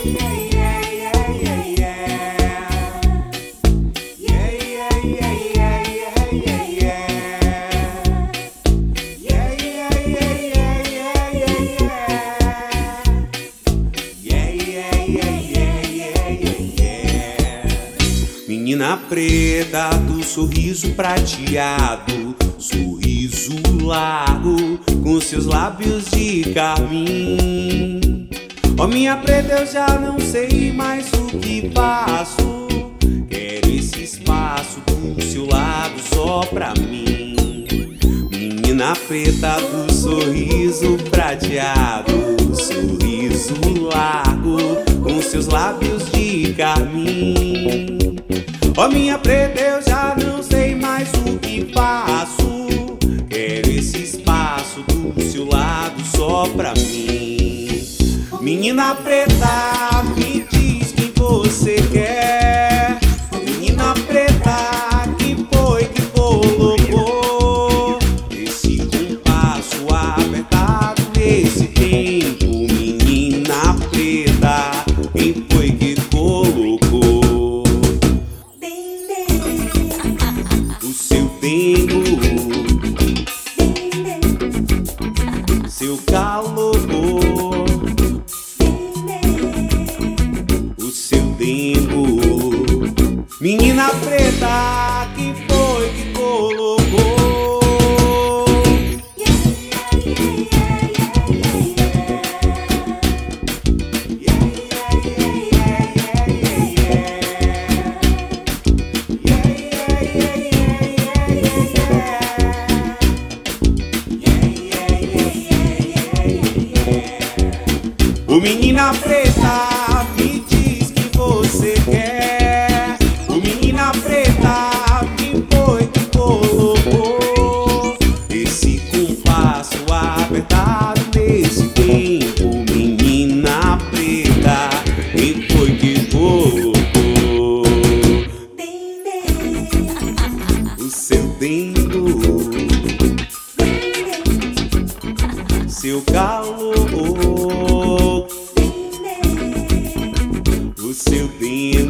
Menina preta do sorriso prateado, sorriso largo, com seus lábios de carmim. Ó minha preta, eu já não sei mais o que faço. Quero esse espaço do seu lado só pra mim. Menina preta do sorriso prateado, sorriso largo, com seus lábios de carmim. Ó minha preta, eu já não sei mais o que faço. Quero esse espaço do seu lado só pra mim. Menina preta, me diz quem você quer. Menina preta, quem foi que colocou esse compasso apertado nesse tempo? Menina preta, quem foi que colocou o seu tempo, seu calor, o seu tempo? Menina preta, quem foi que colocou? Ô menina preta, me diz quem você quer. Ô menina preta, quem foi que colocou esse compasso apertado nesse tempo? Menina preta, quem foi que colocou o seu tempo, seu calor, o seu tempo?